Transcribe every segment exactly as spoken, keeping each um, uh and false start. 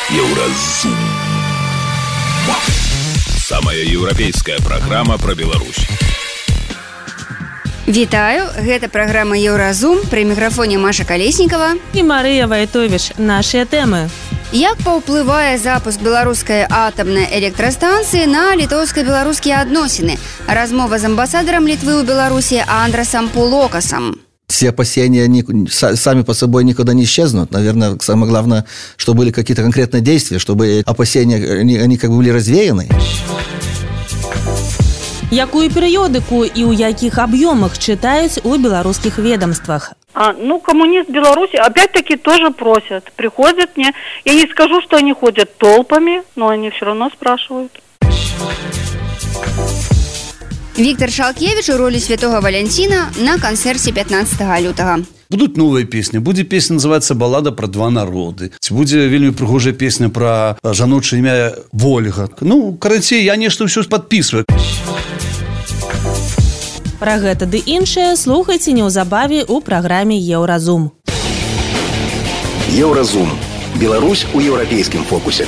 Еўразум. Самая еўрапейская праграма пра Беларусь. Вітаю, гэта праграма Еўразум, пры мікрафоне Маша Калеснікава і Марыя Вайтовіч. Нашыя тэмы. Як паўплывае запуск беларускай атамнай электрастанцыі на літоўска-беларускія адносіны? Размова з амбасадарам Літвы ў Беларусі Андрасом Пулокасом. Все опасения они сами по собой никуда не исчезнут. Наверное, самое главное, чтобы были какие-то конкретные действия, чтобы опасения, они, они как бы были развеяны. Якую перыёдыку і ў якіх аб'ёмах чытаюць у беларускіх ведомствах? А, ну, коммунист Беларуси опять-таки тоже просят. Приходят мне. Я не скажу, что они ходят толпами, но они все равно спрашивают. Виктор Шалкевич у роли Святого Валентина на концерте пятнадцатого лютага. Будуць новыя песні. Будзе песня, называецца «Балада пра два народы». Ці будзе вельмі прыгожая песня пра жаночае імя Вольга. Ну, карацей, я нешта ўсё падпісваю. Пра гэта ды іншае слухайце неўзабаве ў праграме «Еўразум». Еўразум. Беларусь у еўрапейскім фокусе.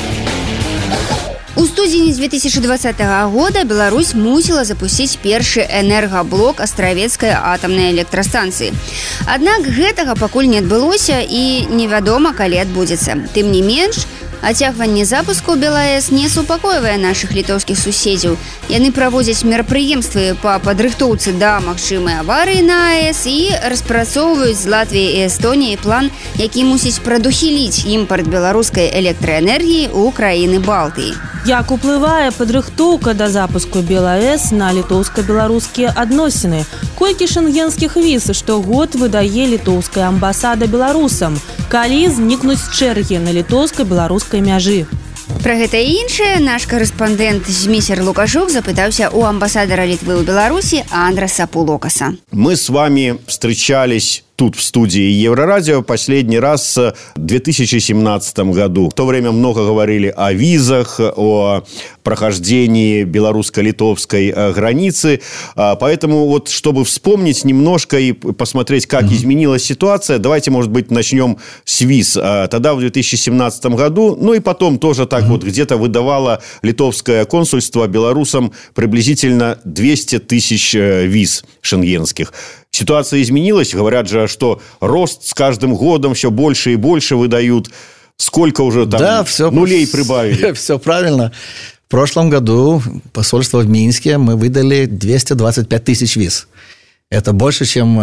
У студзені две тысячи двадцатого года Беларусь мусіла запусціць першы энергаблок астравецкай атамнай электрастанцыі. Аднак гэтага пакуль не адбылося і невядома, калі адбудзецца. Тым не менш, ацягванне запуску БелАЭС не супакойвае нашых літоўскіх суседзяў. Яны праводзяць мерапрыемствы па падрыхтоўцы да магчымай аварыі на АЭС і распрацоўваюць з Латвіяй і Эстоніяй план, які мусіць прадухіліць імпарт беларускай электраэнергіі ў краіны Балтыі. Як уплывае падрыхтоўка да запуску БелАЭС на літоўска-беларускія адносіны? Колькі шэнгенскіх віз штогод выдае літоўская амбасада беларусам? Калі знікнуць чэргі на літоўска-беларускай мяжы? Пра гэта і іншае наш корэспандэнт Змісер Лукашук запытаўся у амбасадара Литвы ў Беларуси Андраса Пулокаса. Мы с вами встречались тут, в студии Еврорадио, последний раз в две тысячи семнадцатом году. В то время много говорили о визах, о прохождении белорусско-литовской границы. Поэтому вот, чтобы вспомнить немножко и посмотреть, как mm-hmm. изменилась ситуация, давайте, может быть, начнем с виз. Тогда, в две тысячи семнадцатом году, ну и потом тоже так mm-hmm. вот где-то выдавало литовское консульство белорусам приблизительно двести тысяч виз шенгенских. Ситуация изменилась. Говорят же, что рост с каждым годом все больше и больше выдают. Сколько уже там да, все, нулей прибавили? Все правильно. В прошлом году посольство в Минске мы выдали двести двадцать пять тысяч виз. Это больше, чем,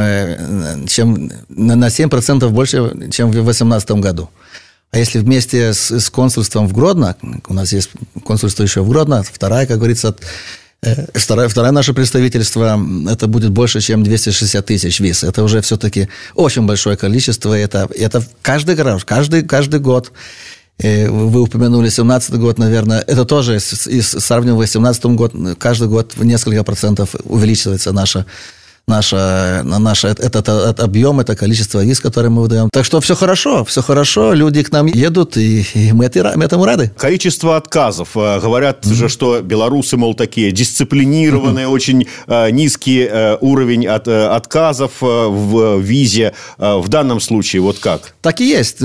чем на семь процентов больше, чем в две тысячи восемнадцатом году. А если вместе с, с консульством в Гродно, у нас есть консульство еще в Гродно, вторая, как говорится, Второе, второе наше представительство, это будет больше, чем двести шестьдесят тысяч виз. Это уже все-таки очень большое количество. Это, это каждый, каждый, каждый год. Вы упомянули семнадцатый год, наверное. Это тоже, и сравнивая с семнадцатым годом, каждый год в несколько процентов увеличивается наша Наша, наша, этот, этот объем, это количество виз, которые мы выдаем. Так что все хорошо, все хорошо, люди к нам едут, и, и мы, мы этому рады. Количество отказов. Говорят mm-hmm. же, что белорусы, мол, такие дисциплинированные, mm-hmm. очень э, низкий э, уровень от, э, отказов э, в визе. Э, в данном случае вот как? Так и есть.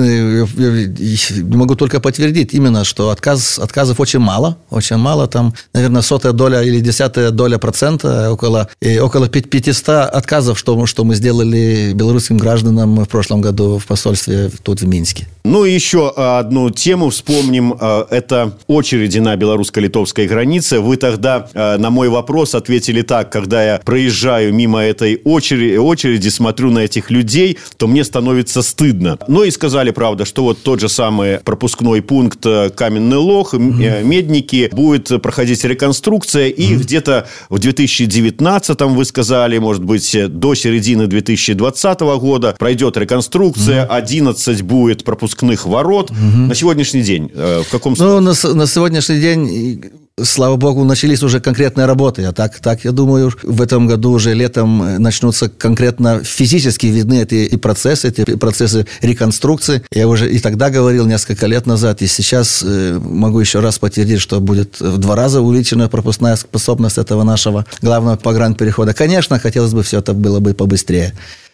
Могу только подтвердить именно, что отказ, отказов очень мало. Очень мало. Там, наверное, сотая доля или десятая доля процента, около, около пятисот отказов, что, что мы сделали белорусским гражданам в прошлом году в посольстве тут в Минске. Ну и еще одну тему вспомним. Это очереди на белорусско-литовской границе. Вы тогда на мой вопрос ответили так: когда я проезжаю мимо этой очереди, очереди, смотрю на этих людей, то мне становится стыдно. Ну и сказали, правда, что вот тот же самый пропускной пункт Каменный Лог, mm-hmm. Медники, будет проходить реконструкция, и mm-hmm. где-то в две тысячи девятнадцатом, вы сказали, может быть, до середины две тысячи двадцатого года пройдет реконструкция, mm-hmm. одиннадцать будет пропускных ворот. Mm-hmm. На сегодняшний день в каком случае? Ну, на, на сегодняшний день, слава богу, начались уже конкретные работы. А так, так, я думаю, в этом году уже летом начнутся конкретно физически видны эти процессы, эти процессы реконструкции. Я уже и тогда говорил несколько лет назад, и сейчас могу еще раз подтвердить, что будет в два раза увеличена пропускная способность этого нашего главного погранперехода. Конечно, хотелось бы все это было бы побыстрее.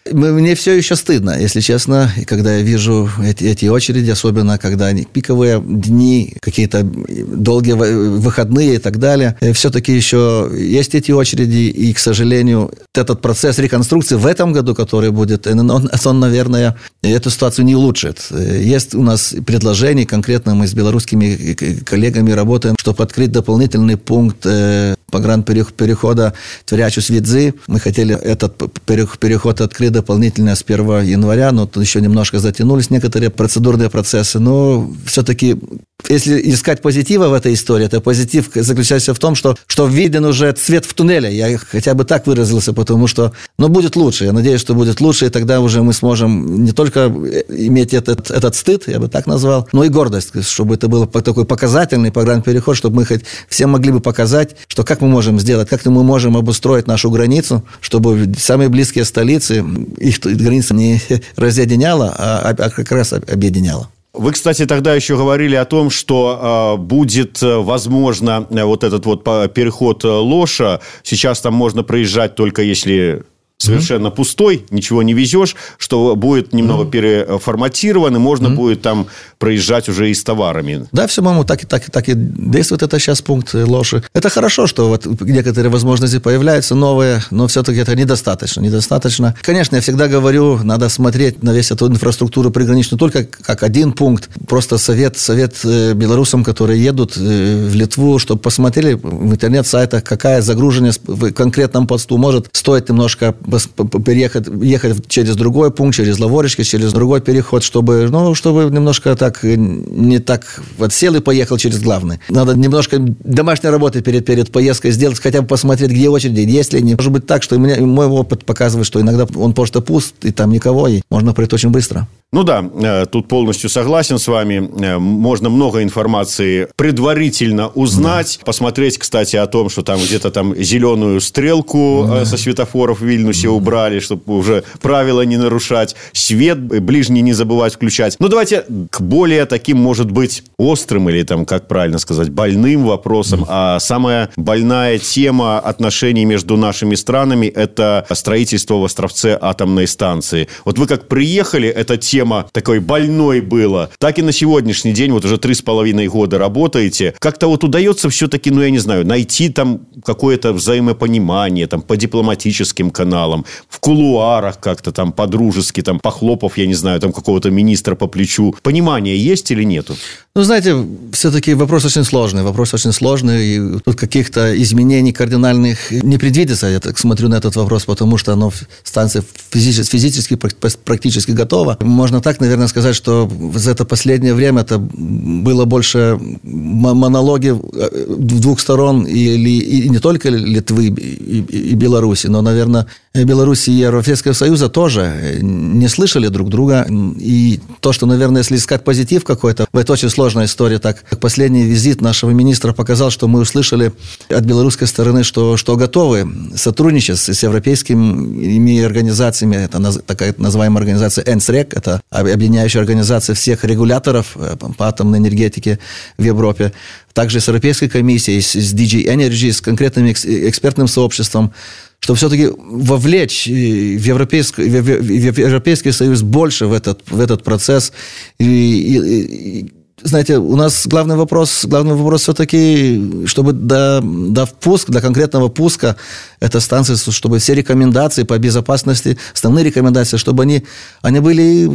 Мне все еще стыдно, если честно, когда я вижу эти, эти очереди, особенно когда они пиковые дни, какие-то долгие выходные и так далее. Все-таки еще есть эти очереди, и, к сожалению, этот процесс реконструкции в этом году, который будет, он, он, наверное, эту ситуацию не улучшит. Есть у нас предложение, конкретно мы с белорусскими коллегами работаем, чтобы открыть дополнительный пункт погранперехода Тверячу-Свидзы. Мы хотели этот переход открыть дополнительно с первого января, но тут еще немножко затянулись некоторые процедурные процессы. Но все-таки, если искать позитива в этой истории, то позитив заключается в том, что, что виден уже цвет в туннеле. Я хотя бы так выразился, потому что ну, будет лучше. Я надеюсь, что будет лучше, и тогда уже мы сможем не только иметь этот, этот стыд, я бы так назвал, но и гордость, чтобы это был такой показательный погранпереход, чтобы мы хоть все могли бы показать, что как мы можем сделать, как мы можем обустроить нашу границу, чтобы самые близкие столицы, их граница не разъединяла, а, а как раз объединяла. Вы, кстати, тогда еще говорили о том, что э, будет, возможно, вот этот вот переход Лоша. Сейчас там можно проезжать только если совершенно mm-hmm. пустой, ничего не везешь, что будет немного mm-hmm. переформатирован, и можно mm-hmm. будет там проезжать уже и с товарами. Да, все, по-моему, так и, так, так и действует это сейчас пункт Лоши. Это хорошо, что вот некоторые возможности появляются новые, но все-таки это недостаточно. Недостаточно. Конечно, я всегда говорю, надо смотреть на весь эту инфраструктуру приграничную только как один пункт. Просто совет, совет белорусам, которые едут в Литву, чтобы посмотрели в интернет-сайтах, какая загруженность в конкретном посту. Может стоить немножко переехать, ехать через другой пункт, через Лаворечки, через другой переход, чтобы, ну, чтобы немножко так, не так вот сел и поехал через главный. Надо немножко домашней работы перед, перед поездкой сделать, хотя бы посмотреть, где очереди, есть ли они. Может быть так, что у меня, мой опыт показывает, что иногда он просто пуст, и там никого, и можно пройти очень быстро. Ну да, тут полностью согласен с вами. Можно много информации предварительно узнать. Да. Посмотреть, кстати, о том, что там где-то там зеленую стрелку да. со светофоров в Вильнюсе да. убрали, чтобы уже правила не нарушать. Свет ближний не забывать включать. Ну, давайте к более таким, может быть, острым или, там, как правильно сказать, больным вопросам. Да. А самая больная тема отношений между нашими странами – это строительство в Островце атомной станции. Вот вы как приехали, эта тема Тема такой больной была. Так и на сегодняшний день, вот уже три с половиной года работаете. Как-то вот удается все-таки, ну, я не знаю, найти там какое-то взаимопонимание там по дипломатическим каналам, в кулуарах как-то там по-дружески, там похлопав, я не знаю, там какого-то министра по плечу. Понимание есть или нету? Ну, знаете, все-таки вопрос очень сложный. Вопрос очень сложный. И тут каких-то изменений кардинальных не предвидится. Я так смотрю на этот вопрос, потому что оно, станция физически, физически практически готова. Можно так, наверное, сказать, что за это последнее время это было больше монологи двух сторон, и, и не только Литвы и, и Беларуси, но, наверное, Беларуси и Европейского Союза тоже не слышали друг друга. И то, что, наверное, если искать позитив какой-то, это очень сложная история. Так, последний визит нашего министра показал, что мы услышали от белорусской стороны, что, что готовы сотрудничать с, с европейскими организациями. Это такая называемая организация ЭНСРЕК, это объединяющая организация всех регуляторов по атомной энергетике в Европе. Также с Европейской комиссией, с ди джи Energy, с конкретным экспертным сообществом, чтобы все-таки вовлечь в Европейский, в Европейский Союз больше в этот, в этот процесс. И, и, и, знаете, у нас главный вопрос, главный вопрос все-таки, чтобы до, до впуска, до конкретного пуска этой станции, чтобы все рекомендации по безопасности, основные рекомендации, чтобы они, они были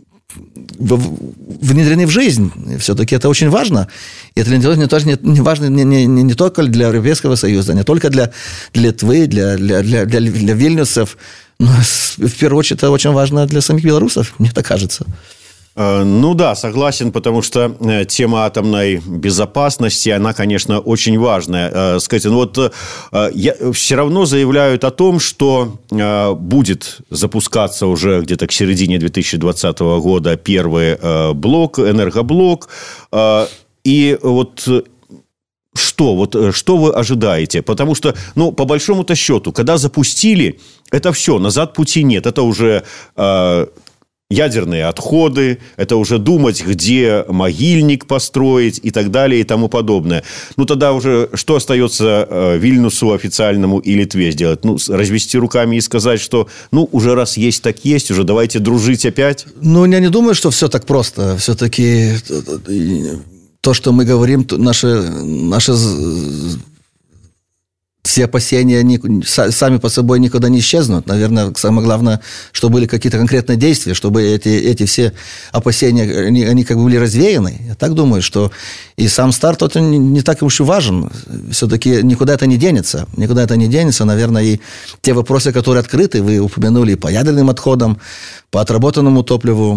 внедрены в жизнь. Все-таки это очень важно. И это не, тоже не, не важно не, не, не только для Европейского Союза, не только для, для Литвы, для, для, для, для, для вильнюсов, но в первую очередь это очень важно для самих белорусов, мне так кажется. Ну да, согласен, потому что тема атомной безопасности, она, конечно, очень важная. Скажите, ну вот я, все равно заявляют о том, что будет запускаться уже где-то к середине две тысячи двадцатого года первый блок, энергоблок. И вот что, вот, что вы ожидаете? Потому что, ну, по большому-то счету, когда запустили, это все, назад пути нет. Это уже... ядерные отходы, это уже думать, где могильник построить и так далее и тому подобное. Ну, тогда уже что остается Вильнюсу официальному и Литве сделать? Ну, развести руками и сказать, что, ну, уже раз есть, так есть, уже давайте дружить опять? Ну, я не думаю, что все так просто. Все-таки то, что мы говорим, наши, наши все опасения они сами по собой никуда не исчезнут. Наверное, самое главное, что были какие-то конкретные действия, чтобы эти, эти все опасения, они, они как бы были развеяны. Я так думаю, что и сам старт, это не, не так уж и важен. Все-таки никуда это не денется. Никуда это не денется. Наверное, и те вопросы, которые открыты, вы упомянули по ядерным отходам, по отработанному топливу.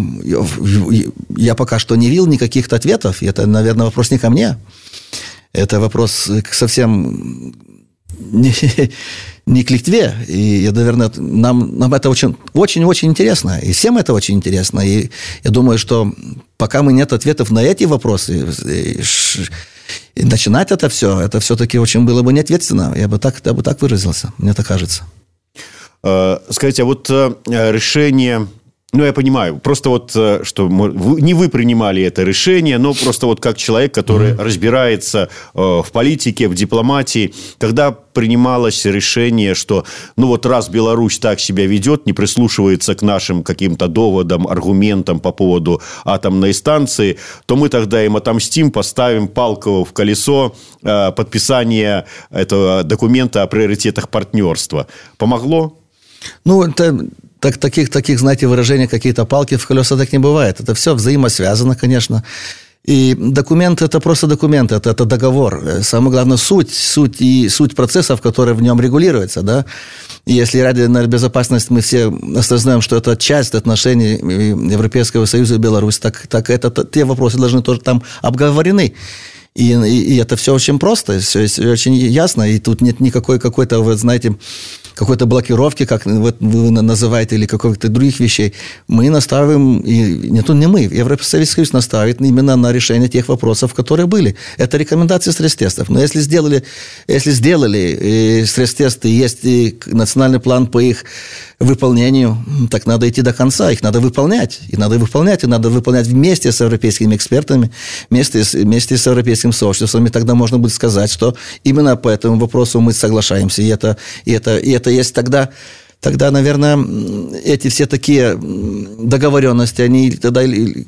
Я пока что не видел никаких ответов. И это, наверное, вопрос не ко мне. Это вопрос совсем... Не, не к Литве. И, я, наверное, нам, нам это очень, очень, очень интересно. И всем это очень интересно. И я думаю, что пока мы нет ответов на эти вопросы, и, и начинать это все, это все-таки очень было бы неответственно. Я бы так, я бы так выразился, мне так кажется. Скажите, а вот решение... Ну, я понимаю. Просто вот, что вы, не вы принимали это решение, но просто вот как человек, который mm-hmm. разбирается э, в политике, в дипломатии, когда принималось решение, что, ну, вот раз Беларусь так себя ведет, не прислушивается к нашим каким-то доводам, аргументам по поводу атомной станции, то мы тогда им отомстим, поставим палку в колесо э, подписания этого документа о приоритетах партнерства. Помогло? Ну, это... Так, таких, таких, знаете, выражений, какие-то палки в колеса, так не бывает. Это все взаимосвязано, конечно. И документ – это просто документ, это, это договор. Самое главное – суть, суть и суть процессов, которые в нем регулируются. Да? И если ядерная безопасность мы все осознаем, что это часть отношений Европейского Союза и Беларуси, так, так это, те вопросы должны тоже там обговорены. И, и, и это все очень просто, все очень ясно. И тут нет никакой какой-то, вы знаете, какой-то блокировки, как вы называете, или каких-то других вещей. Мы настаиваем, и не то не мы, Европейский Союз настаивает именно на решение тех вопросов, которые были. Это рекомендации стресс-тестов. Но если сделали, если сделали стресс-тесты, есть и национальный план по их выполнению, так надо идти до конца, их надо выполнять. И надо выполнять, и надо выполнять вместе с европейскими экспертами, вместе, вместе с европейским сообществом, и тогда можно будет сказать, что именно по этому вопросу мы соглашаемся. И это, и это, и это есть тогда... Тогда, наверное, эти все такие договоренности, они тогда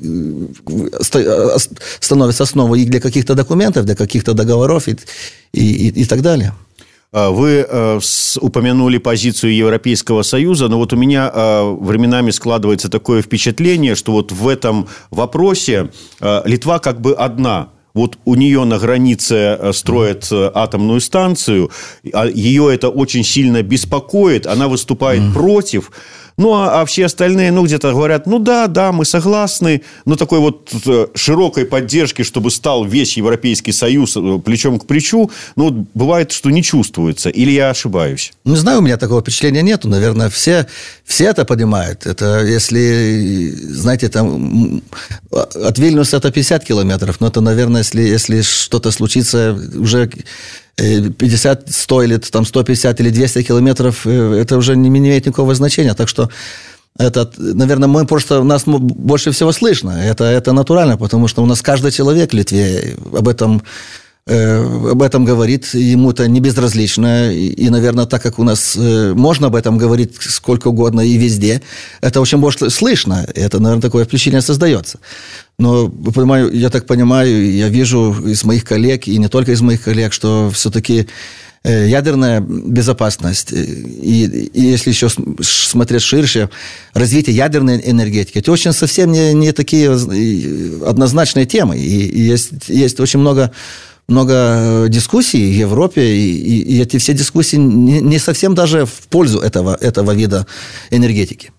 становятся основой и для каких-то документов, для каких-то договоров и, и, и так далее. Вы упомянули позицию Европейского Союза, но вот у меня временами складывается такое впечатление, что вот в этом вопросе Литва как бы одна. Вот у нее на границе строят атомную станцию, ее это очень сильно беспокоит, она выступает mm. против. Ну, а все остальные, ну, где-то говорят, ну, да, да, мы согласны. Но такой вот широкой поддержки, чтобы стал весь Европейский Союз плечом к плечу, ну, бывает, что не чувствуется. Или я ошибаюсь? Не знаю, у меня такого впечатления нету. Наверное, все, все это понимают. Это если, знаете, там от Вильнюса это пятьдесят километров, но это, наверное, если, если что-то случится уже... пятьдесят, сто или там, сто пятьдесят или двести километров, это уже не имеет никакого значения. Так что, это, наверное, мы просто, нас больше всего слышно. Это, это натурально, потому что у нас каждый человек в Литве об этом, э, об этом говорит, ему это не безразлично. И, и, наверное, так как у нас э, можно об этом говорить сколько угодно и везде, это очень больше слышно. Это, наверное, такое впечатление создается. Но, понимаю, я так понимаю, я вижу из моих коллег, и не только из моих коллег, что все-таки ядерная безопасность, и, и если еще смотреть ширше, развитие ядерной энергетики, это очень совсем не, не такие однозначные темы. И, и есть, есть очень много, много дискуссий в Европе, и, и, и эти все дискуссии не, не совсем даже в пользу этого, этого вида энергетики.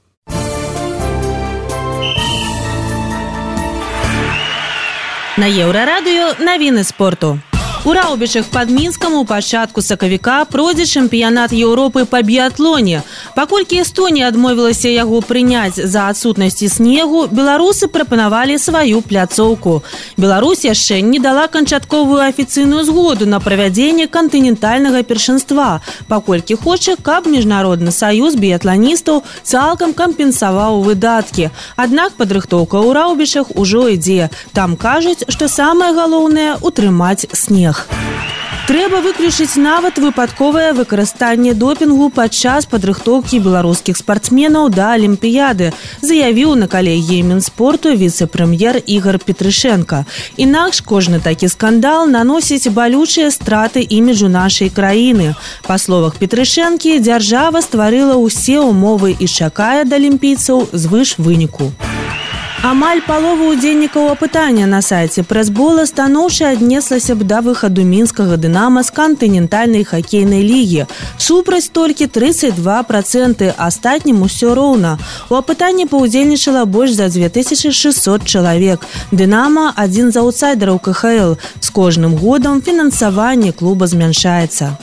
На Еўрарадыё навіны спорту. У Раўбічах пад Мінскам у пачатку сакавіка пройдзе чэмпіянат Еўропы па біятлоне. Паколькі Эстонія адмовілася яго прыняць за адсутнасці снегу, беларусы прапанавалі сваю пляцоўку. Беларусь яшчэ не дала канчатковую афіцыйную згоду на правядзенне кантынентальнага першынства, паколькі хоча, каб міжнародны саюз біятланістаў цалкам кампенсаваў выдаткі. Аднак падрыхтоўка ў Раўбічах ужо ідзе. Там кажуць, што самае галоўнае – утрымаць снег. Трэба выключыць нават выпадковае выкарыстанне допінгу падчас падрыхтоўкі беларускіх спартсменаў да Алімпіяды, заявіў на калегіі Мінспорту віцэ-прэм'ер Ігор Петрышенко. Інакш кожны такі скандал наносіць балючыя страты іміджу нашай краіны. Па словах Петрышэнкі, дзяржава стварыла ўсе ўмовы і чакае ад алімпійцаў звыш выніку. Амаль палова удзельнікаў апытання на сайце прэсбола станоўча аднеслася б да выхаду мінскага «Дынама» з кантынентальнай хакейнай лігі. Супраць толькі тридцать два проценты, астатнім усё роўна. У апытанні паўдзельнічала больш за две тысячи шестьсот чалавек. «Дынама» – адзін з аўтсайдераў ка ха эл. З кожным годам фінансаванне клуба змяншаецца.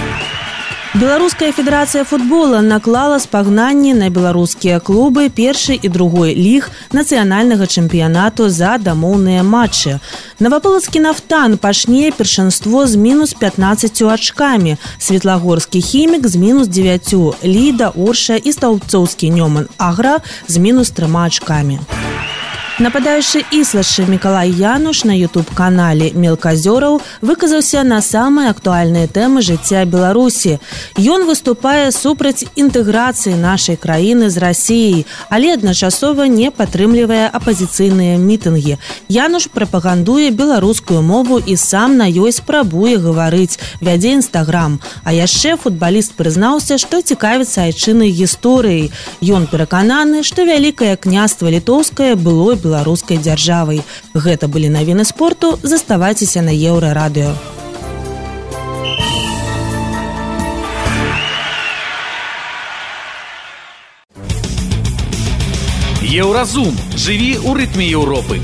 Беларуская федэрацыя футбола наклала спагнанні на беларускія клубы першай і другой ліг нацыянальнага чэмпіянату за дамоўныя матчы. Новаполацкі «Нафтан» пачне першынство з мінус пятнаццаццю ачкамі, Светлагорскі «Хімік» з мінус дзевяццю, Ліда, Орша і Стаўбцоўскі «Нёман Агра» з мінус трыма ачкамі. Нападаючы Іслачы Мікалай Януш на ютуб-канале «Мелказёраў» выказаўся на самыя актуальныя тэмы жыцця Беларусі. Ён выступае супраць інтэграцыі нашай краіны з Расіяй, але адначасова не падтрымлівае апазіцыйныя мітынгі. Януш прапагандуе беларускую мову і сам на ёй спрабуе гаварыць, вядзе інстаграм. А яшчэ футбаліст прызнаўся, што цікавіцца айчыннай гісторыяй. Ён перакананы, што Вялікае княства Літоўскае было беларускай дзяржавай. Гэта былі навіны спорту. Заставайцеся на Еўрарадыё. Еўразум. Жыві ў рытме Еўропы.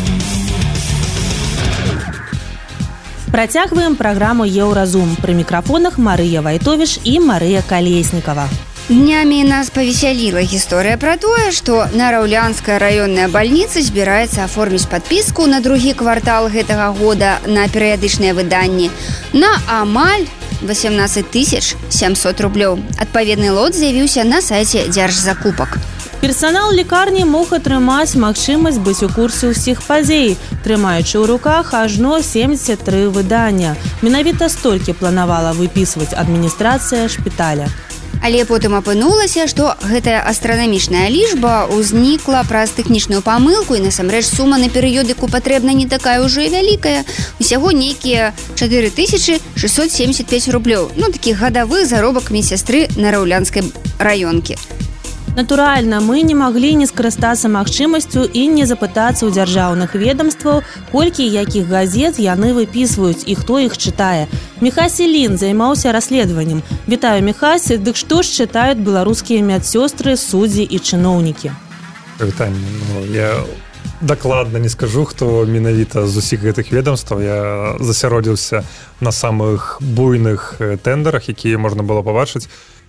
Працягваем праграму «Еўразум». Пры мікрафонах Марыя Вайтовіш і Марыя Калеснікава. Днямі нас павесяліла гісторыя пра тое, што Нараўлянская раённая бальніца збіраецца аформіць падпіску на другі квартал гэтага года на перыядычныя выданні на амаль восемнадцать тысяч семьсот рублёў. Адпаведны лот з'явіўся на сайце дзяржзакупак. Персанал лекарні мог атрымаць магчымасць быць у курсе ўсіх падзей, трымаючы ў руках ажно семьдесят три выдання. Менавіта столькі планавала выпісваць адміністрацыя шпіталя. Але потым апынулася, што гэтая астранамічная лічба ўзнікла праз тэхнічную памылку і насамрэч сума на перыёдыку патрэбна не такая ўжо і вялікая. Усяго нейкія чатыры тысячы шестьсот семьдесят пять рублёў. Ну, такі гадавы заробак медсястры Нараўлянскай раёнкі. Натуральна, мы не маглі не скарыстацца магчымасцю і не запытацца ў дзяржаўных ведомстваў, колькі якіх газет яны выпісваюць і хто іх чытае. Міхась Ілін займаўся расследаваннем. Вітаю, Міхась, дык што ж чытаюць беларускія медсёстры, суддзі і чыноўнікі? Вітанне, ну, я дакладна не скажу, хто менавіта з усіх гэтых ведомстваў. Я засяродзіўся на самых буйных тэндарах, якія можна было пабачыць.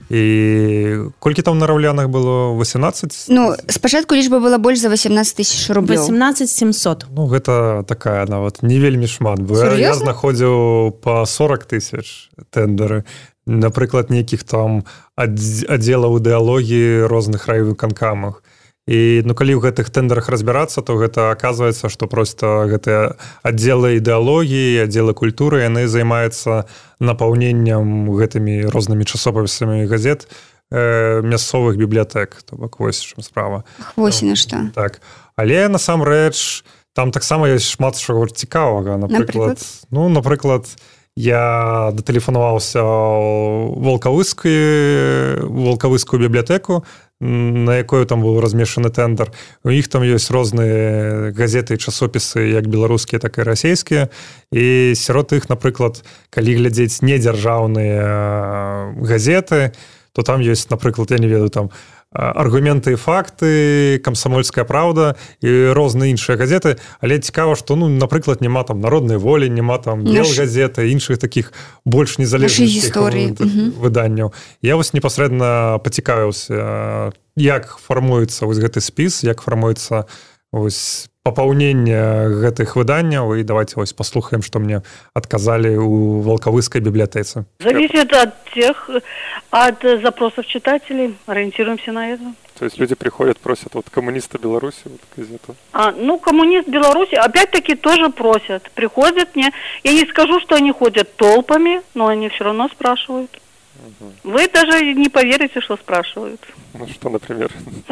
І колькі там на раўлянах было? восемнадцать? Ну, спачатку лічба была больш за восемнадцать тысяч рублёў. восемнадцать семьсот. Ну, гэта такая нават не вельмі шмат. Сур'ёзна? Я знаходзіў па сорок тысяч тэндары. Напрыклад, нейкіх там аддзелаў ідэалогіі розных райвыканкамах. І ну, калі ў гэтых тэндарах разбірацца, то гэта аказваецца, што проста гэтыя аддзелы ідэалогіі, аддзелы культуры, яны займаюцца напаўненнем гэтымі рознымі часопісамі газет э, мясцовых бібліятэк. То бок вось чым справа. Вось на што. Так. Але насамрэч там таксама ёсць шмат чаго цікавага. Напрыклад, напрыклад? Ну, напрыклад, я датэлефанаваўся ў Волкавыскую, Волкавыскую бібліятэку, на якою там быў размешчаны тэндэр. У іх там ёсць розныя газеты і часопісы, як беларускія, так і расійскія. І сярод іх, напрыклад, калі глядзець недзяржаўныя газеты, то там ёсць, напрыклад, я не ведаю, там аргументы і факты, камсамольская праўда і розныя іншыя газеты, але цікава, што, ну, напрыклад, няма там народнай волі, няма там белгазеты, іншых такіх больш незалежных выданняў. Я вось непасрэдна пацікавіўся, як фармуецца вось гэты спіс, як фармуецца вось папаўненне гэтых выданняў, і давайте вось паслухаем, што мне адказалі ў Волковыскай бібліятэцы. Зависит от тех, от запросов читателей, ориентируемся на это. То есть люди приходят, просят вот коммуниста Беларуси, вот газету? А, ну, коммунист Беларуси, опять-таки, тоже просят. Приходят мне, я не скажу, что они ходят толпами, но они все равно спрашивают. Угу. Вы даже не поверите, что спрашивают. Ну, что, например?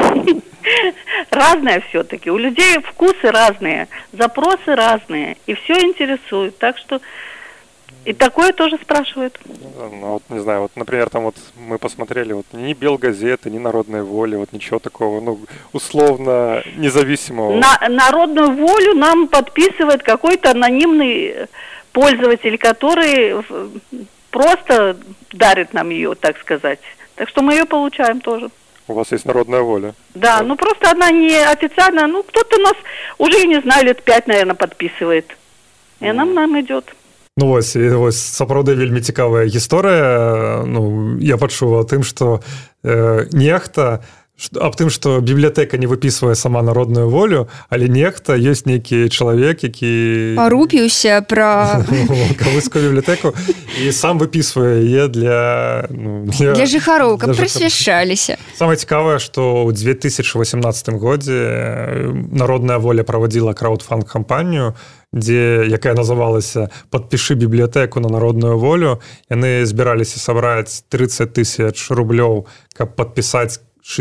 Разное все-таки. У людей вкусы разные, запросы разные, и все интересует. Так что и такое тоже спрашивают. Ну, вот, не знаю, вот, например, там вот мы посмотрели, вот ни Белгазеты, ни Народной воли, вот ничего такого, ну, условно независимого. На Народную волю нам подписывает какой-то анонимный пользователь, который просто дарит нам ее, так сказать. Так что мы ее получаем тоже. У вас есть Народная воля? Да, да, ну просто она не официально, ну кто-то нас уже, я не знаю, лет пять, наверное, подписывает. И она mm. нам идет. Ну вось, і вось сапраўды вельмі цікавая гісторыя. Ну, я пачуў о тым, што э, нехта, аб тым, што бібліятэка не выпісвае сама народную волю, але нехта ёсць нейкі чалавек, які парупіўся пра Волковыскую бібліятэку і сам выпісвае яе для, ну, для... для жыхароў, каб прасвяшчаліся. Самае цікавае, што ў две тысячы восемнадцатым годзе Народная воля праводзіла краўдфанд-кампанію, дзе, якая называлася «Падпішы бібліятэку на народную волю». Яны збіраліся сабраць тридцать тысяч рублёў, каб падпісаць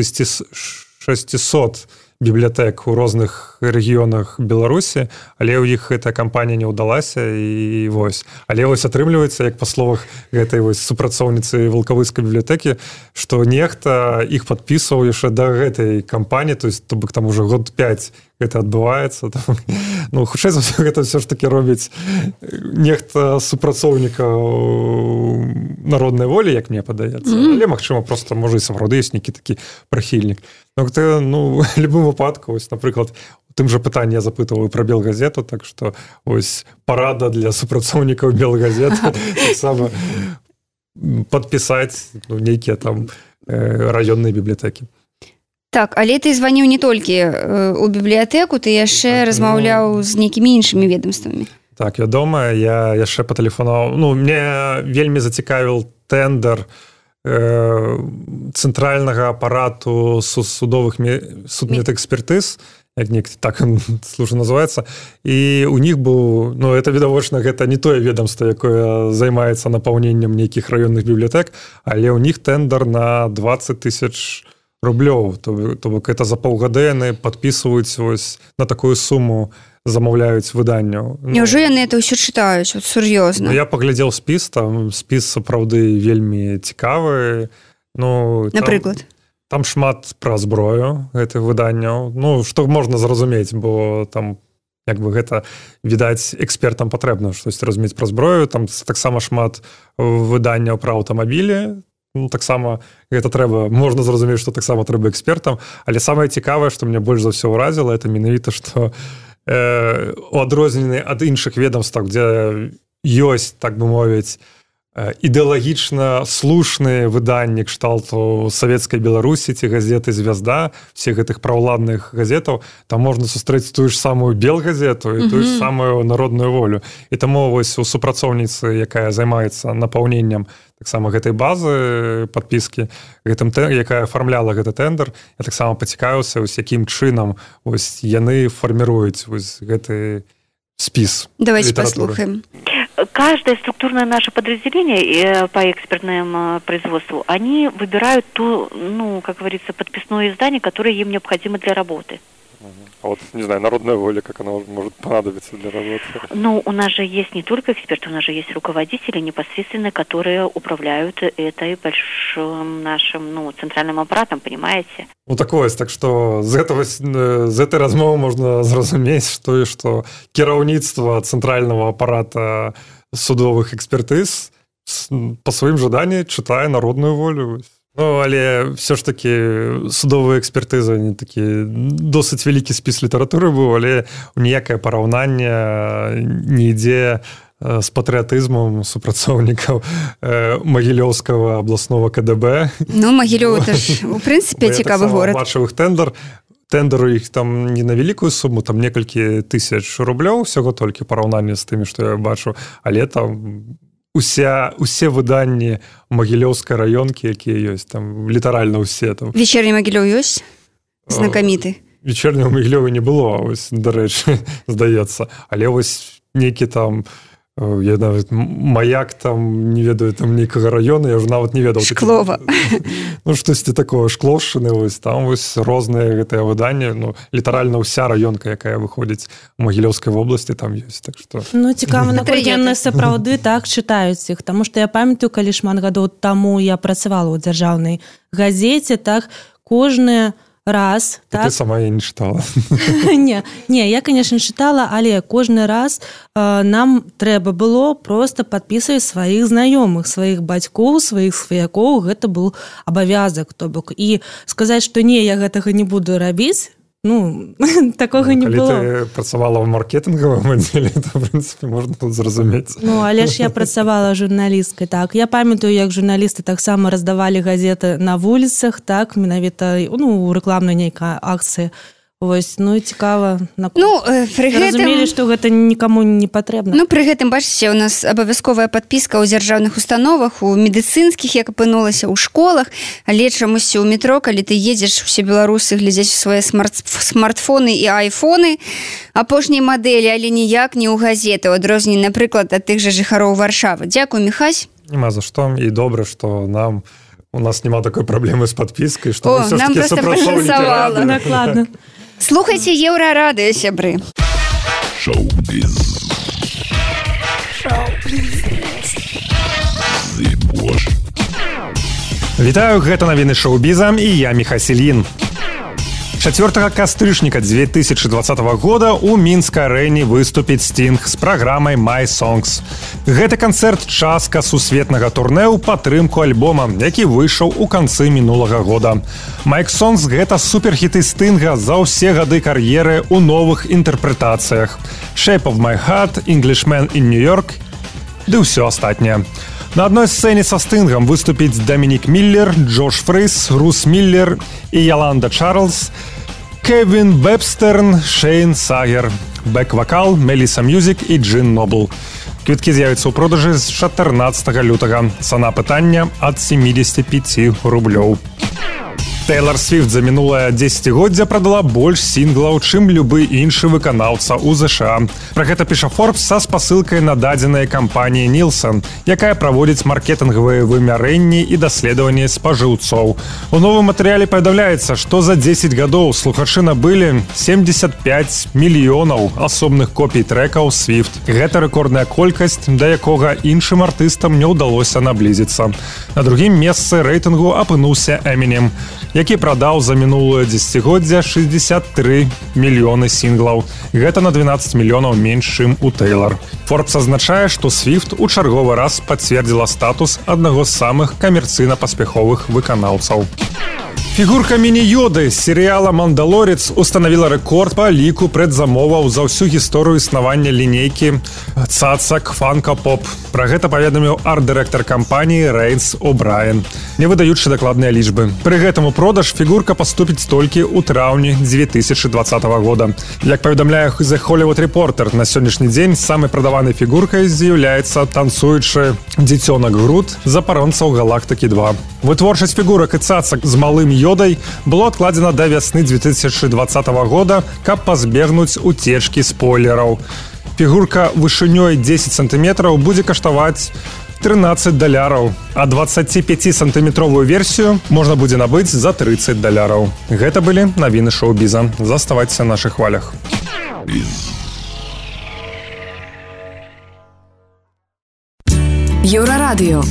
шестьсот бібліятэк у розных рэгіёнах Беларусі, але ў іх эта кампанія не ўдалася, і вось. Але вось атрымліваецца, як па словах гэтай вось супрацоўніцы Волковыскай бібліятэкі, што нехта іх падпісваў яшчэ да гэтай кампаніі, то есть, то бок там уже год пять гэта адбываецца. Там, ну, хутчэй за ўсё гэта ўсё ж такі робіць нехта супрацоўніка народнай волі, як мне падаецца. Mm-hmm. Але, магчыма, проста, можа, і сапраўды ёсць нейкі такі прыхільнік. Ну, гэта, ну, в любым выпадку, ось, напрыклад, у тым жа пытанні я запытываю пра Белгазету, так што ось парада для супрацоўнікаў Белгазеты таксама падпісаць, ну, нейкія там раённыя бібліятэкі. Так, але ты званіў не толькі у бібліятэку, ты яшчэ так, размаўляў ну... з нейкімі іншымі ведомствамі. Так, вядома, я яшчэ патэлефанаваў. Ну, мне вельмі зацікавіў тэндэр э, цэнтральнага апарату судовых судмедэкспертыз, як нейкі так слушна называецца, і у них быў, ну, это відавочна, гэта не тое ведомство, якое займаецца напаўненнем нейкіх раённых бібліятэк, але ў них тэндэр на двадцать тысяч рублёў, то, то бок это за паўгады яны падпісваюць вось на такую суму, замаўляюць выданняў. Няўжо яны это ўсё чытаюць, вот сур'ёзна? Ну, я паглядзеў спіс, там спіс сапраўды вельмі цікавы. Ну, напрыклад? Там, там шмат пра зброю гэтых выданняў. Ну, што можна зразумець, бо там як бы гэта, відаць, экспертам патрэбна штосьці разумець пра зброю. Там таксама шмат выданняў пра аўтамабілі. Ну, таксама гэта трэба, можна зразумець, што таксама трэба экспертам, але самае цікавае, што мне больш за ўсё ўразіла, это менавіта, што э, у адрозненні ад іншых ведомстваў, дзе ёсць, так бы мовіць, ідэалагічна слушныя выданні кшталту савецкай Беларусі ці газеты «Звязда», всех гэтых праўладных газетаў, там можна сустрэць тую ж самую Белгазету і тую ж самую Народную волю. І таму вось у супрацоўніцы, якая займаецца напаўненнем таксама гэтай базы падпіскі, гэтым, якая афармляла гэты тэндэр, я таксама пацікаўся, вось якім чынам вось яны фарміруюць вось гэты спіс. Давайте послухаем. Каждое структурное наше подразделение по экспертному производству, они выбирают ту, ну, как говорится, подписное издание, которое им необходимо для работы. А вот, не знаю, Народная воля, как она может понадобиться для работы? Ну, у нас же есть не только эксперты, у нас же есть руководители непосредственно, которые управляют этой большим нашим, ну, центральным аппаратом, понимаете? Ну, так вось, так что з этого, з этой размовы можно зразумець, что и что кіраўніцтва центрального аппарата судовых экспертыз по своим жаданням читае Народную волю. Ну, але все ж таки судовыя экспертызы не такі досыць вялікі спіс літаратуры быў, але ніякае параўнанне не ідзе з патрыятызмам супрацоўнікаў Магілёўскага абласнога ка дэ бэ. Ну, Магілёў, это ж, у прынцыпе, цікавы горад. Я бачыў іх тендер. Тендер у іх там не на вялікую суму, там некалькі тысяч рублёў, всяго толькі параўнанне з тымі, што я бачу, але там уся, усе выданні Магілёўскай раёнкі, якія ёсць, там літаральна ўсе. Там. Вечерні Магілёў ёсць? Знакаміты? Вечерняга Магілёва не было, ось, дарэчы, здаецца. Але вось нейкі там, я нават, маяк там, не ведаю, там нейкага раёна, я ўжо нават не ведаў. Шклова. Ну, штосьці такое, шклоўшчыны, вось, там вось розныя гэтыя выданні, ну, літаральна ўся раёнка, якая выходзіць у Магілёўскай вобласці, там ёсць, так што... Ну, цікава, наколькі яны сапраўды так чытаюць іх, таму што я памятаю, калі шмат гадоў таму я працавала ў дзяржаўнай газеце, так, кожны раз... Так? Ты сама я не чытала. не, не, я, конечно, чытала, але кожны раз э, нам трэба было просто падпісваць сваіх знаёмых, сваіх бацькоў, сваіх сваякоў, гэта был абавязак, то бок. І сказаць, што не, я гэтага не буду рабіць, ну, такога ну, не калі было. Калі ты працавала ў маркетынгавым аддзеле, то, в прынцыпе, можна тут зразумець. Ну, але ж я працавала журналісткай, так. Я памятаю, як журналісты таксама раздавалі газеты на вуліцах, так, менавіта, ну, у рэкламнай нейкай акцыі. Вось, ну, цікава. Ну, э, пры гэтым... Разумелі, што гэта нікому не патрэбна. Ну, пры гэтым, бачыце, у нас абавязковая падпіска ў дзяржаўных установах, у медыцынскіх, як апынулася, у школах, але чамусьці ў метро, калі ты едзеш, усе беларусы глядзяць свае смарт... смартфоны і айфоны апошняй мадэлі, але ніяк не ў газеты, у адрозненні, напрыклад, ад тых жа жыхароў Варшавы. Дзякуй, Міхась. Нема за што, і добра, што нам... У нас няма такой праблемы з падпіскай, што О, мы ўсё ж нам такі проста супрацоўнікі рады. Накладна. Слухайце Еўрарадыё, сябры. Шоу-біз. Вітаю, гэта навіны шоу-біза, і я Міхась Ільін. чацвёртага кастрычніка две тысячи двадцатого года у Мінск-арэне выступіць Стінг з праграмай My Songs. Гэты канцэрт частка сусветнага турнэ ў падтрымку альбома, які выйшаў у канцы мінулага года. My Songs — гэта суперхіты Стінга за ўсе гады кар'еры ў новых інтэрпрэтацыях. Shape of My Heart, Englishman in New York ды ўсё астатняе. На адной сцэне са Стынгам выступіць Дамінік Міллер, Джош Фрыс, Рус Міллер і Яланда Чарльз, Кевін Бэбстерн, Шейн Сагер, бэк-вакал, Меліса Мьюзік і Джин Нобл. Квіткі з'явяцца ў продажы з чатырнаццатага лютага. Цана пытання ад семьдесят пять рублёў. Тейлор Свіфт за мінулае дзесяцігоддзя прадала больш сінглаў, чым любы іншы выканаўца ў ЗША. Пра гэта піша Forbes са спасылкай на дадзеныя кампаніі Nielsen, якая праводзіць маркетынгавыя вымярэнні і даследаванні спажыўцоў. У новым матэрыяле паведамляецца, што за дзесяць гадоў слухачы набылі семьдесят пять мільёнаў асобных копій трэкаў Свіфт. Гэта рэкордная колькасць, да якога іншым артыстам не ўдалося наблізіцца. На другім месцы рэйтынгу апынуўся Эмінем, які прадаў за мінулае дзесяцігоддзя шестьдесят три мільёны сінглаў. Гэта на двенадцать мільёнаў менш, чым у Тейлор. Forbes азначае, што Свіфт у чарговы раз пацвердзіла статус аднаго з самых камерцыйна-паспяховых выканаўцаў. Фігурка міні-Йоды з серыяла «Мандалорец» устанавіла рэкорд па ліку прэдзамоваў за ўсю гісторыю існавання лінейкі «Цацак Фанка Поп». Пра гэта паведаміў арт-дырэктар кампаніі Рэйнс О'Брайен, не выдаючы дакладныя лічбы. Пры гэтым у продаж фігурка паступіць толькі ў траўні две тысячи двадцатого года. Як паведамляе The Hollywood Reporter, на сённяшні дзень самай прадаванай фігуркай з'яўляецца танцуючы дзіцёнак Грут з «Апаронцаў Галактыкі два». Вытворчасць фігурак і цацак з малым Йодай было адкладзена да вясны две тысячи двадцатого года, каб пазбегнуць уцечкі спойлераў. Фігурка вышынёй дзесяць сантыметраў будзе каштаваць тринадцать даляраў, а двадцатипятисантыметровую версію можна будзе набыць за тридцать даляраў. Гэта былі навіны шоу-біза. Заставайцеся на нашых хвалях. Еўрарадыё.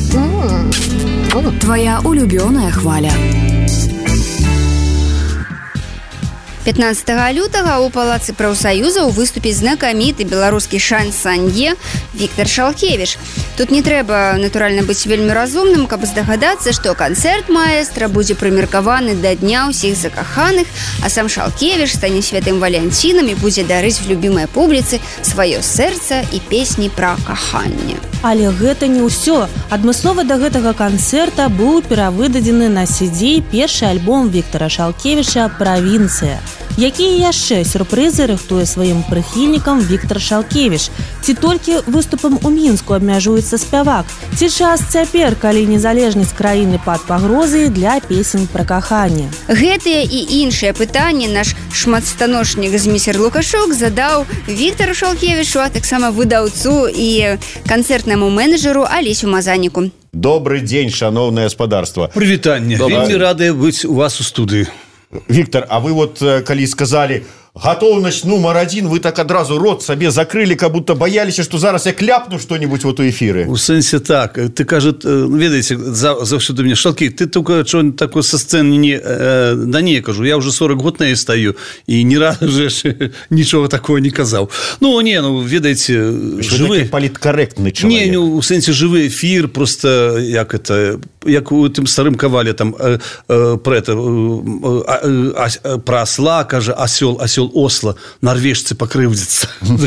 Твоя улюбёная хваля. пятнадцатага лютага ў палацы прафсаюзаў выступіць знакаміты беларускі шансанье Віктор Шалкевіч. Тут не трэба, натуральна, быць вельмі разумным, каб здагадацца, што канцэрт маэстра будзе прымеркаваны да дня ўсіх закаханых, а сам Шалкевіч стане святым валянцінам і будзе дарыць любімай публіцы сваё сэрца і песні пра каханне. Але гэта не ўсё. Адмыслова да гэтага канцэрта быў перавыдадзены на си ди першы альбом Віктора Шалкевіча «Правінцыя». Якія яшчэ сюрпрызы рыхтуе сваім прыхільнікам Віктор Шалкевіч? Ці толькі выступам у Мінску абмяжуецца спявак? Ці час цяпер, калі незалежнасць краіны пад пагрозай для песень пра каханне? Гэтыя і іншыя пытанні наш шматстаночнік Зміцер Лукашук задаў Віктару Шалкевічу, а таксама выдаўцу і канцэртнаму менеджеру Алесю Мазаніку. Добрый дзень, шановное гаспадарства. Прывітанне. Вельмі радыя быць у вас у студыі. Виктор, а вы вот, коли сказали готовность номер один, вы так одразу рот себе закрыли, как будто боялись, что зараз я кляпну что-нибудь вот у эфиры. У сенсе так. Ты, кажет, ведаете, за, завсюду мне, Шалки, ты только что-нибудь такое со сцены не... Э, да не, кажу, я уже сорок год на ней стою, и ни разу же ничего такого не казал. Ну, не, ну, ведаете, живые... политкорректный человек. Не, ну, у сенсе живый эфир, просто, як это... Як у тым старым кавале там э, э, про это э, э, э, про осла, каже, осел, осел Осло, норвежцы покрыўдзяцца.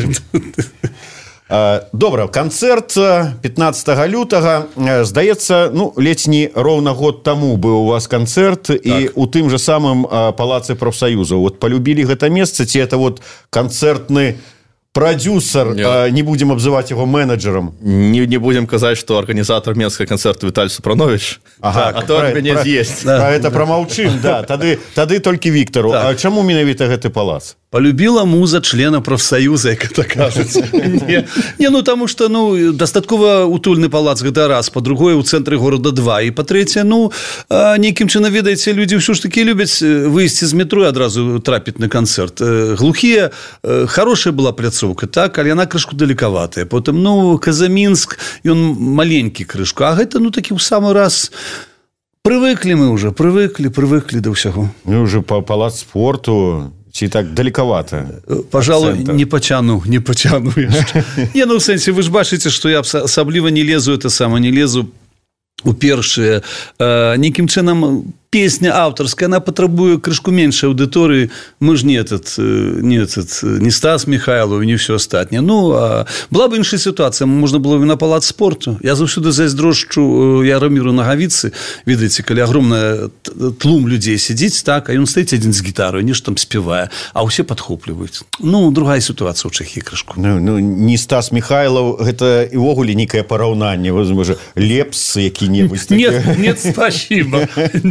Добра, канцэрт пятнадцатага лютага, здаецца, ну, ледзь не роўна год таму быў у вас канцэрт, так. І у тым же самым палацы прафсаюзаў. Вот полюбілі гэта месца, ці это вот канцэртны продюсер, а, не будем обзывать его менеджером. Не, не будем сказать, что организатор Менского концерта Виталий Супранович. Ага, а то про, не про, есть. Да. Про это промолчим, да. Тады, тады только Виктору. Так. А чему менавіта гэты палац? Полюбила муза члена профсоюза, як это кажется. Не, не, ну, потому что, ну, достатково утульный палац, гэта раз, по-другое, у цэнтры города два, и по-третье, ну, неким чынам, ведаеце, люди все ж таки любят выйсці з метро и одразу трапить на концерт. Глухие, хорошая была пляцоўка, так, але она крышку далековатая. Потом, ну, Казамінск, и он маленький крышку, а гэта, ну, таки в самый раз... Привыкли мы уже, привыкли, привыкли до всего. Ну, уже по палац спорту... Ці так далековато? Пожалуй, не потяну, не потяну. Не, ну, в сенсе, вы ж бачыце, что я асабліва не лезу, это самое, не лезу у першие. Неким чынам песня авторская, она потребует крышку меньше аудитории. Мы же не этот, не этот, не Стас Михайлов, не все остальное. Ну, а была бы іншая ситуация, можно было бы на палац спорту. Я завсюду зайздрожчу Яромиру Нагавицы, видите, коли огромная тлум людей сидит, так, а он стоит один с гитарой, они же там спевая, а все подхопливают. Ну, другая ситуация у Чехии крышку. Ну, ну, не Стас Михайлов, это и вогуле некое поравнание, возможно, Лепс какие-нибудь. Нет, нет, спасибо.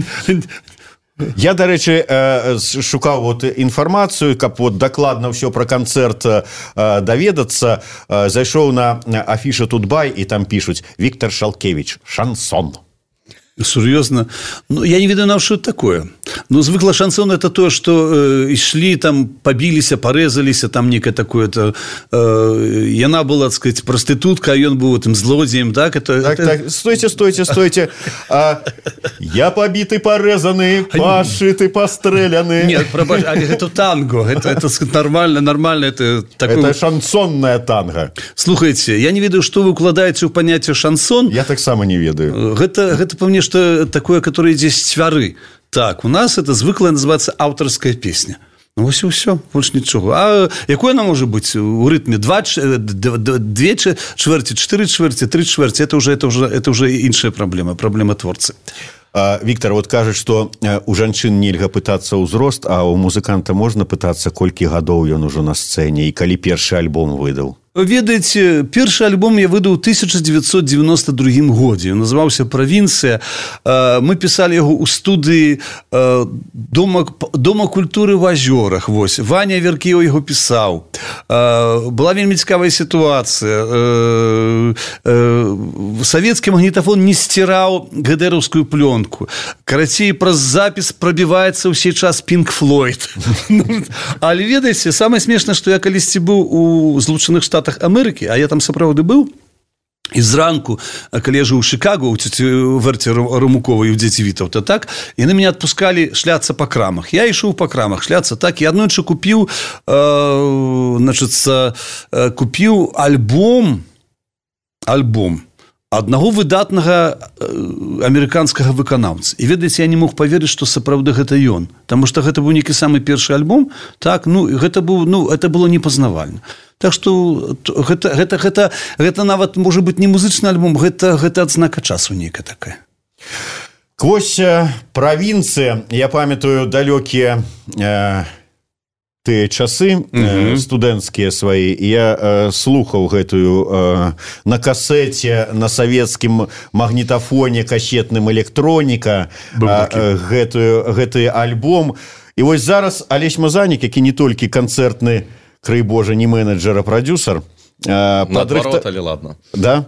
Я, дарэчы, шукаў вот інфармацыю, каб вот дакладна ўсё пра канцэрт даведацца. Зайшоў на афіша Тутбай, і там пишуць Віктор Шалкевіч, шансон. Серьезно? Ну, я не ведаю, на что это такое. Ну, звыкла шансон это то, что э, шли там, побились, порезались, там некое такое-то... Э, яна была, так сказать, проститутка, а он был этим злодеем, так? Это, так, это... так, стойте, стойте, стойте. А, я побитый, порезанный, пошитый, постреляный. Нет, пробач, а это танго. Это, это нормально, нормально. Это, такое... это шансонная танго. Слухайте, я не ведаю, что вы укладаете в понятие шансон. Я так само не ведаю. Это, это по мне, что такое, которое здесь цвяры. Так, у нас это звыклая называется авторская песня. Ну, все, все, больше ничего. А якое она может быть у ритме? Два, две чверти, четыре чверти, три чверти. Это уже, это уже, это уже іншая проблема, проблема творцы. А, Виктор, вот кажет, что у жанчын нельга пытаться ўзрост, а у музыканта можно пытаться, колькі гадоў ён ужо на сцэне, и калі першы альбом выдал. Ведаеце, першы альбом я выдаў у тысяча девятьсот девяносто другім годзе. Ён называўся «Правінцыя». Мы пісалі яго ў студыі Дома, Дома культуры в Азёрах. Вось. Ваня Веркіёў яго пісаў. Была вельмі цікавая сітуацыя. Савецкі магнітафон не сціраў гэдэраўскую плёнку. Карацей, праз запіс прабіваецца ўсе час Pink Floyd. Але ведаеце, самае смешнае, што я калісьці быў у Злучаных Штатах Америки, а я там сапраўды был, І зранку, калі я жыў у Шикаго, у цёці Верці Рамуковай, у дзеці Вітаўта, так, яны мяне адпускалі шляцца па крамах. Я ішоў па крамах шляцца, так, і аднойчы купіў, э, значыць, э, купіў альбом, альбом аднаго выдатнага амерыканскага выканаўцы. І ведаеце, я не мог паверыць, што сапраўды гэта ён. Таму што гэта быў нейкі самы першы альбом, так, ну, гэта быў, ну, это было непазнавальна. Так што гэта, гэта, гэта, гэта нават, можа быць, не музычны альбом, гэта, гэта адзнака часу нейкая такая. Вось правінцыя, я памятаю далёкія э, тыя часы э, студэнцкія свае, я э, слухаў гэтую э, на касеце, на савецкім магнітафоне, касетным электроніка, э, гэтую, гэты альбом. І вось зараз Алесь Мазанік, які не толькі канцэртны, край Божа, не менеджер, а продюсер. Э, Наоборот, але ладно. Да?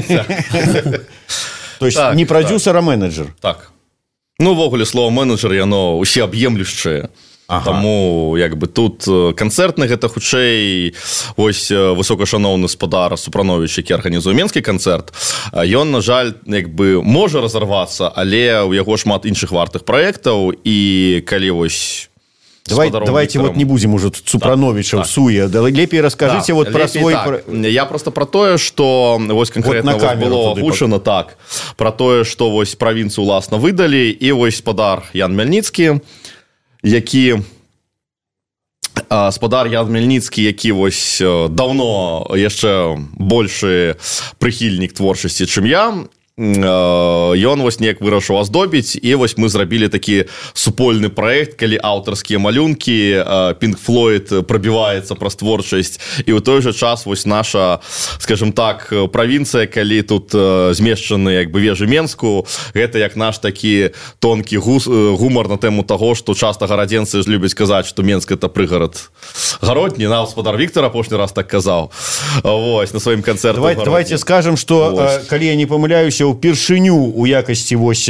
То есть не продюсер, а менеджер. Так. Ну, ввогуле, слово менеджер, яно усеаб'емлющае. Ага. Таму, як бы, тут канцэртны гэта хутчэй вось высокашаноўны спадар Супранович, які арганізуе менскі канцэрт. Ён, на жаль, як бы можа разарвацца, але ў яго шмат іншых вартых праектаў, і калі вось Давай, давайте Виктором. Вот не будем уже Супрановича так, суе. Да, лепей расскажите да, вот про свой... Так. Я просто про то, что вот конкретно вот было огучено так. Про то, что вот провинцию уласно выдали, и вот спадар Ян Мельницкий, які... Спадар Ян Мельніцкі, які вось давно яшчэ большы прыхільнік творчасці, чым я, ён вось неяк вырашыў аздобіць, і вось мы зрабілі такі супольны праект, калі аўтарскія малюнкі, Pink Floyd прабіваецца праз творчасць, і ў той жа час вось наша, скажем так, правінцыя, калі тут змешчаны як бы вежы Менску, гэта як наш такі тонкі гумар на тэму таго, што часта гарадзенцы ж любяць казаць, што Менск это прыгарад гародні, на гаспадар Віктор апошні раз так казаў, вось, на сваім канцэрце. Давайте, давайте скажем, што, калі я не памыляюся, упершыню у якасці вось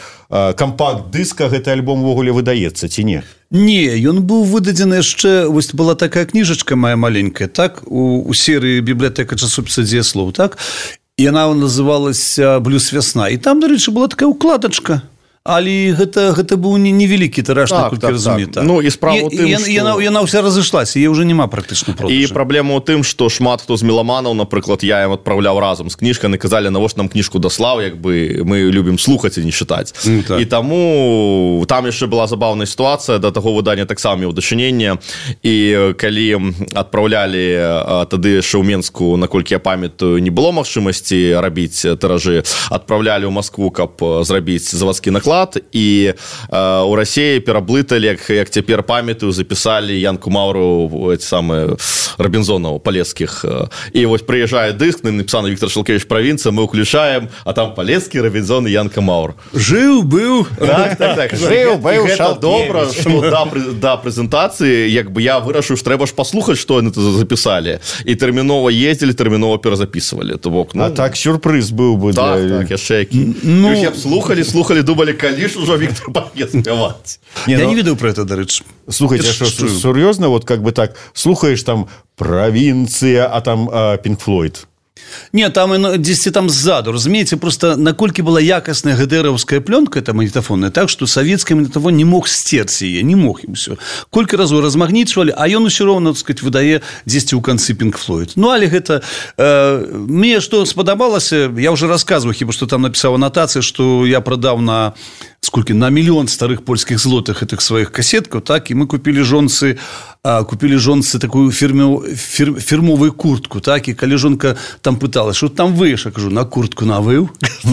кампакт-дыска гэты альбом увогуле выдаецца, ці не? Не, ён быў выдадзены яшчэ, вось была такая кніжачка моя маленькая, так, у, у серыі бібліятэка часопіса «Дзеяслоў», так, і яна называлася «Блюз вясна», і там, дарэчы, была такая укладачка. Але гэта, гэта быў невялікі тыраж, так, наколькі так, разумею. Так. Ну, і справа ў тым, яна, што... яна, яна ўся разышлася, яе ўжо няма практычна продажу. І праблема ў тым, што шмат хто з меламанаў, напрыклад, я ім адпраўляў разам з кніжкай, яны казалі, навошта нам кніжку даслаў, як бы мы любім слухаць і не чытаць. Mm, так. І таму там яшчэ была забаўная сітуацыя, да таго выдання таксама меў дачыненне, і калі адпраўлялі тады яшчэ ў Менску, наколькі я памятаю, не было магчымасці рабіць тыражы, адпраўлялі ў Маскву, каб зрабіць завадскі наклад, і у Расіі пераблыталі, як, як цяпер памятаю, запісалі Янку Мауру, эти самыя Робінзонаў палескіх. І вось прыязджае дыск, напісаны Віктор Шылкевіч «Правінцыя», мы ўключаем, а там Палескі, Робінзон і Янка Маур. Жыў, быў. Так, так, так. Жыў, быў, гэта добра, што да, да прэзентацыі, як бы я вырашыў, што трэба ж паслухаць, што яны запісалі. І тэрмінова ездзілі, тэрмінова перазапісвалі. То бок, ну... А так сюрпрыз быў бы. Так, для... так, яшчэ які. Ну... Их слухалі, слухалі, думалі, калі ж уже Виктор пойдет спевать. Не, я ну, не видел про это, до речи. Слухайте, а что, серьезно, вот как бы так, слухаешь там «Провинция», а там а, Pink Floyd? Не, там дзесьці там ззаду, разумееце, просто наколькі была якасная ГДРовская пленка, это магнитофонная, так что советский магнитофон не мог стерці яе, не мог им все. Колькі разоў размагнічвалі, а ён усё роўна, так сказать, выдае дзесьці ў канцы Pink Floyd. Ну, але гэта э, мне што спадабалася, я уже рассказываю, хіба што там напісаў анатацыі, што я прадаў на сколько, на миллион старых польских злотых этих своих кассетков, так, и мы купили жонцы, а, купили жонцы такую фирму, фир, фирмовую куртку, так, и коллежонка там пыталась, что там выешь, я кажу, на куртку навыў.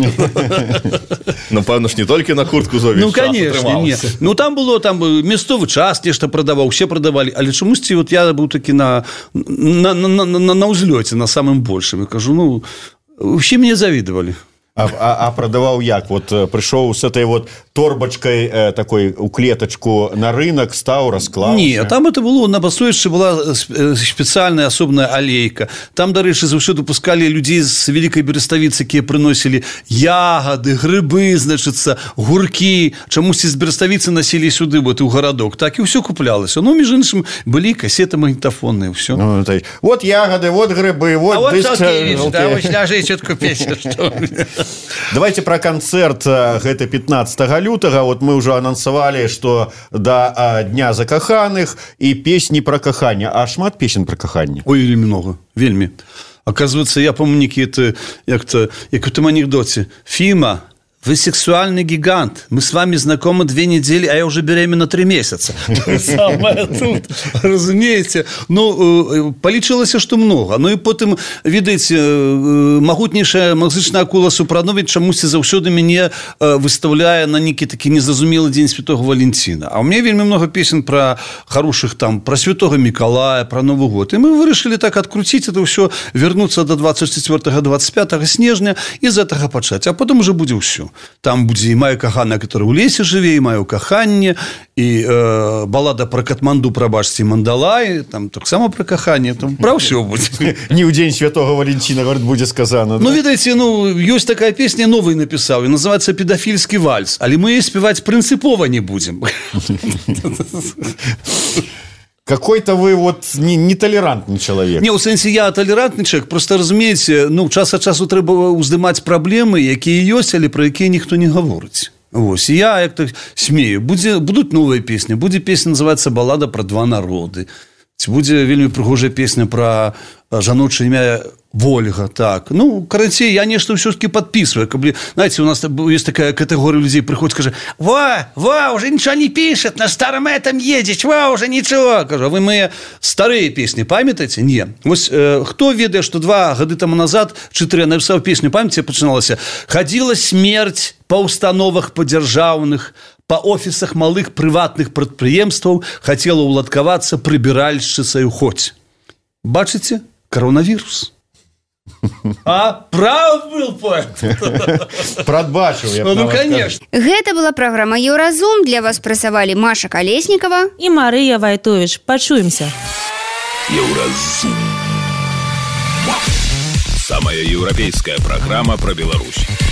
Ну, певно ж, не только на куртку зовеш. Ну, конечно, не. Ну, там было, там мясцовы час нешта прадаваў, все прадавалі, але чамусьці вот я быў такі на, на, на, на, на, на ўзлёце, на самым большым. Я кажу, ну, все мне завидовали. А, а, а продаваў як? Вот прыйшоў с этой вот торбачкой э, такой у клеточку на рынок стал, расклался. Не, там это было, на пасовішчы была спецыяльная асобная алейка. Там, дарэчы, заўсёды пускали людей з Великой Берестовицы, якія прыносілі ягоды, грибы, значыцца, гуркі. Чамусьці з Берестовицы носили сюды, вот, у городок. Так и все куплялось. Ну, между іншым, были кассеты магнитофонные, все. Ну, это... Вот ягоды, вот грибы, вот... А вот диск... Шалкевич, да, вот ляжи, четко песня, что... Давайте про концерт гэта пятнадцатого лютага. Вот мы уже анонсовали, что до а, Дня закаханых и песни про каханне. А шмат песен про каханне? Ой, вельмі много, вельмі. Оказывается, я помню, это, як-то, як в том анекдоте. Фима, вы сексуальный гигант. Мы с вами знакомы две недели, а я уже беременна три месяца. То самое тут, разумеете. Ну, полічылася, что много. Ну, и потом, видите, могутнейшая музычная акула Супранович чамусьці заўсёды мяне выставляе на некі такі незразумелы дзень Святого Валентина. А у меня вельмі много песен про хороших там, про Святого Миколая, про Новый год. И мы вырашили так открутить это все, вернуться до двадцать четвёртого двадцать пятого снежня и з гэтага пачаць. А потом уже будзе ўсё. Там будзе і мая кахана, которая ў лесе жыве, і маю каханне, і э, балада про Катманду, прабачце, Мандалай, там таксама про каханне, там про ўсё будзе. Не ў дзень Святого Валентина, говорит, будзе сказано. Ну, видите, ну, ёсць такая песня, новый написал, и называется «Педофильский вальс», але мы ее спевать принципово не будем. Какой-то вы вот нетолерантный человек. Не, у сэнсе я толерантный человек, просто, разумеете, ну, час ад часу трэба уздымаць праблемы, якія ёсць, але про якія ніхто не гаворыць. Вось, і я як так смею, будзе, будуць новыя песні, будзе песня, называецца «Балада про два народы», будзе вельмі прыгожая песня про жаночае імя Вольга, так. Ну, карацей, я нечто все-таки подписываю. Знаете, у нас есть такая категория людей, приходит, скажет: «Ва, ва, уже ничего не пишет, на старом этом едешь, ва, уже ничего». Кажу: «А вы мои старые песни памятаете?» Не. Вот э, кто ведает, что два года тому назад, четыре, я написал песню, памятаете, починалася: «Ходила смерть по установах подержавных, по офисах малых прыватных прадпрыемстваў, хотела уладкавацца прыбіральшчыцаю хоть». Бачыце? Коронавирус. А, прав был поэт. Прадбачыў, я б ну, конечно. Гэта была праграма «Еўразум». Для вас працавалі Маша Колесникова и Мария Вайтович. Пачуемся. Еўразум. Самая европейская программа про Беларусь.